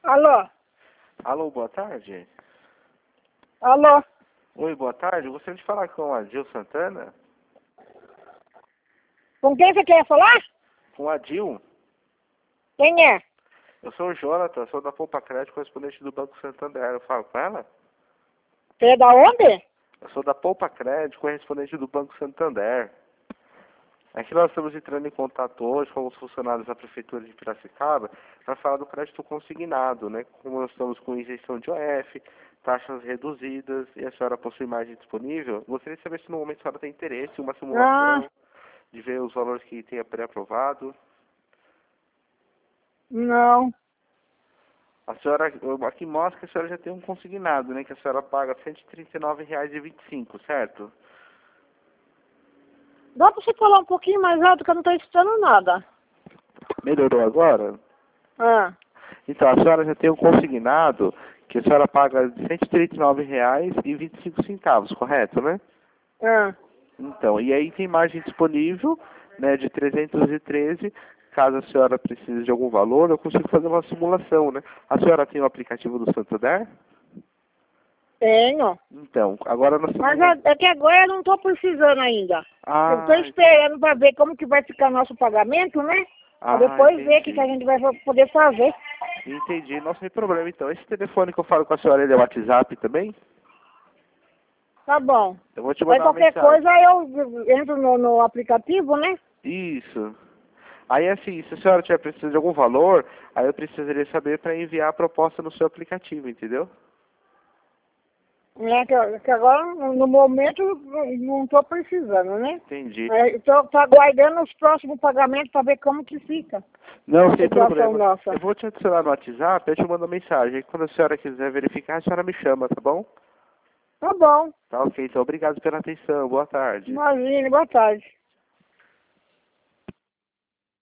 Alô? Alô, boa tarde. Alô? Oi, boa tarde. Gostaria de falar com a Dil Santana? Com quem você quer falar? Com a Dil? Quem é? Eu sou o Jonathan, sou da Poupa Crédito, correspondente do Banco Santander. Eu falo com ela? Você é da onde? Eu sou da Poupa Crédito, correspondente do Banco Santander. Aqui nós estamos entrando em contato hoje com os funcionários da Prefeitura de Piracicaba para falar do crédito consignado, né? Como nós estamos com isenção de OF, taxas reduzidas e a senhora possui margem disponível, gostaria de saber se no momento a senhora tem interesse em uma simulação, de ver os valores que tenha pré-aprovado. Não. A senhora, aqui mostra que a senhora já tem um consignado, né? Que a senhora paga R$ 139,25, certo? Dá pra você falar um pouquinho mais alto que eu não tô escutando nada. Melhorou agora? Ah. Então, a senhora já tem um consignado que a senhora paga R$ 139,25, correto, né? Ah. Então, e aí tem margem disponível, né, de 313. Caso a senhora precise de algum valor, eu consigo fazer uma simulação, né? A senhora tem o aplicativo do Santander? Tenho. Então, agora nós Mas estamos... é que agora eu não tô precisando ainda. Eu tô esperando pra ver como que vai ficar nosso pagamento, né? Pra depois ver o que a gente vai poder fazer. Entendi, não tem problema então. Esse telefone que eu falo com a senhora, ele é o WhatsApp também? Tá bom. Eu vou te Mas mandar uma qualquer mensagem. coisa eu entro no aplicativo, né? Isso. Aí assim, se a senhora tiver precisando de algum valor, aí eu precisaria saber para enviar a proposta no seu aplicativo, entendeu? É que agora, no momento, não tô precisando, né? Entendi. Tô aguardando os próximos pagamentos para ver como que fica Não, a sem situação problema. nossa. Eu vou te adicionar no WhatsApp, eu te mando uma mensagem. Quando a senhora quiser verificar, a senhora me chama, tá bom? Tá bom. Tá ok, então obrigado pela atenção. Boa tarde. Imagine, boa tarde.